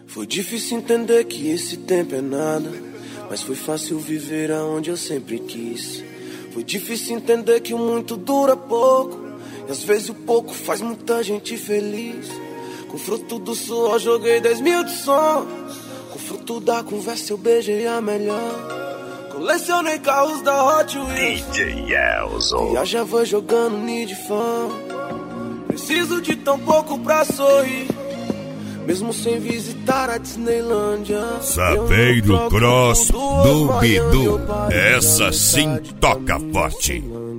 Foi difícil entender que esse tempo é nada, mas foi fácil viver aonde eu sempre quis. Foi difícil entender que o muito dura pouco, e às vezes o pouco faz muita gente feliz. Com fruto do suor joguei 10 mil de sonhos, com fruto da conversa eu beijei a melhor. Colecionei carros da Hot Wheels, DJ Elzo. viajava jogando Need Fan. Preciso de tão pouco pra sorrir, mesmo sem visitar a Disneylândia. Saveiro Cross do Bidu, essa sim toca forte.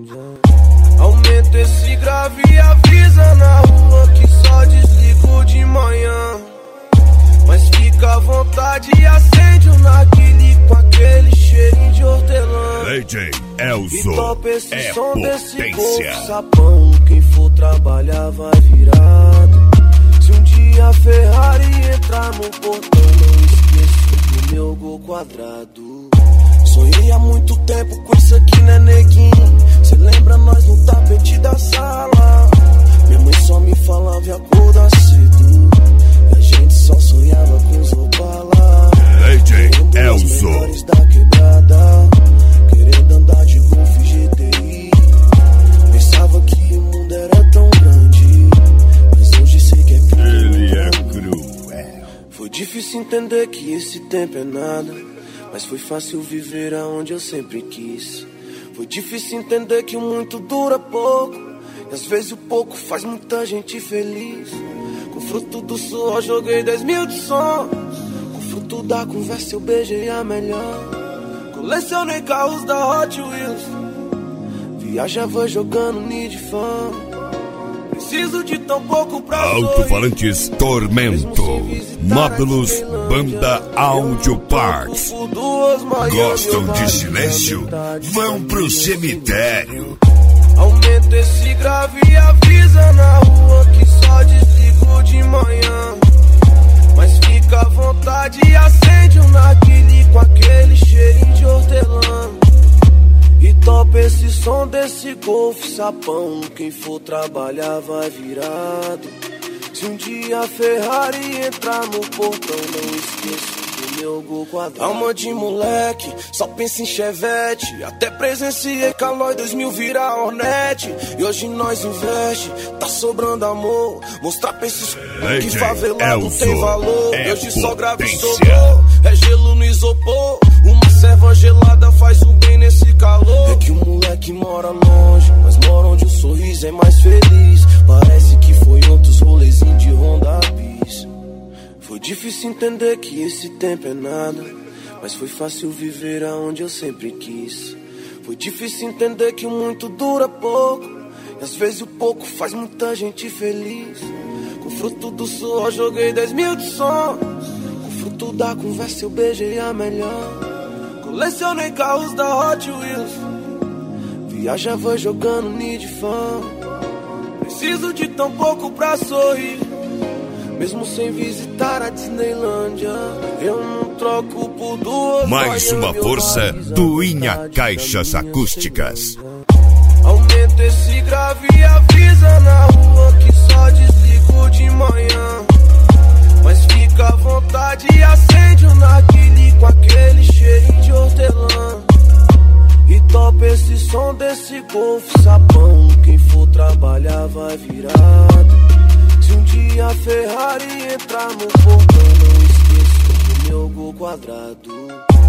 Aumenta esse grave e avisa na rua que só desligo de manhã. Mas fica à vontade e acende um narguilé com aquele cheirinho de hortelã. DJ Elzo E topa esse som desse potência. povo sapão. Quem for trabalhar vai virado. Se um dia a Ferrari entrar no portão, não esqueço do meu gol quadrado. Sonhei há muito tempo com isso aqui, né, neguinho? Cê lembra nós no tapete da sala? Minha mãe só me falava e acordar cedo, e a gente só sonhava com os Opala. DJ Querendo Elzo. os melhores da quebrada, querendo andar de Golf GTI. Pensava que o mundo era tão grande, mas hoje sei que é cruel. Ele é cruel. Foi difícil entender que esse tempo é nada, mas foi fácil viver aonde eu sempre quis. Foi difícil entender que o muito dura pouco, e às vezes o pouco faz muita gente feliz. Com fruto do suor joguei 10 mil de sonhos, com fruto da conversa eu beijei a melhor. Colecionei carros da Hot Wheels, viajava jogando Need Fan. Preciso de tão pouco pra Alto-falantes Tormento, módulos Banda Audio Parts. Gostam de silêncio? Vão pro cemitério. Aumenta esse grave e avisa na rua que só desligo de manhã. Mas fica à vontade e acende um narguilé com aquele cheirinho de hortelã. E topa esse som desse Golf sapão. Quem for trabalhar vai virado. Se um dia a Ferrari entrar no portão, não esqueço do meu gol quadrado. Alma de moleque, só pensa em Chevette. Até presenciei Calói 2000 virar Hornet. E hoje nós investe, tá sobrando amor. Mostrar pra esses que favelado tem valor. Hoje só grave e sobrou, é gelo no isopor. Uma serva gelada faz um bem nesse calor. É que o moleque mora longe, mas mora onde o sorriso é mais feliz. Parece que foi outros rolezinhos de Honda Bis. Foi difícil entender que esse tempo é nada, mas foi fácil viver aonde eu sempre quis. Foi difícil entender que o muito dura pouco, e às vezes o pouco faz muita gente feliz. Com fruto do suor joguei 10 mil de sonhos, com fruto da conversa eu beijei a melhor. Colecionei carros da Hot Wheels, viajava jogando Need Fan. Preciso de tão pouco pra sorrir, mesmo sem visitar a Disneylândia. Eu não troco por duas. Mais uma força do Inha Caixas Acústicas. Aumenta esse grave e avisa na rua que só desligo de manhã. Mas fica à vontade e acende um narguilé com aquele cheirinho de hortelã. E topa esse som desse Golf sapão. Quem for trabalhar vai virado. Se um dia a Ferrari entrar no portão, não esqueço do meu gol quadrado.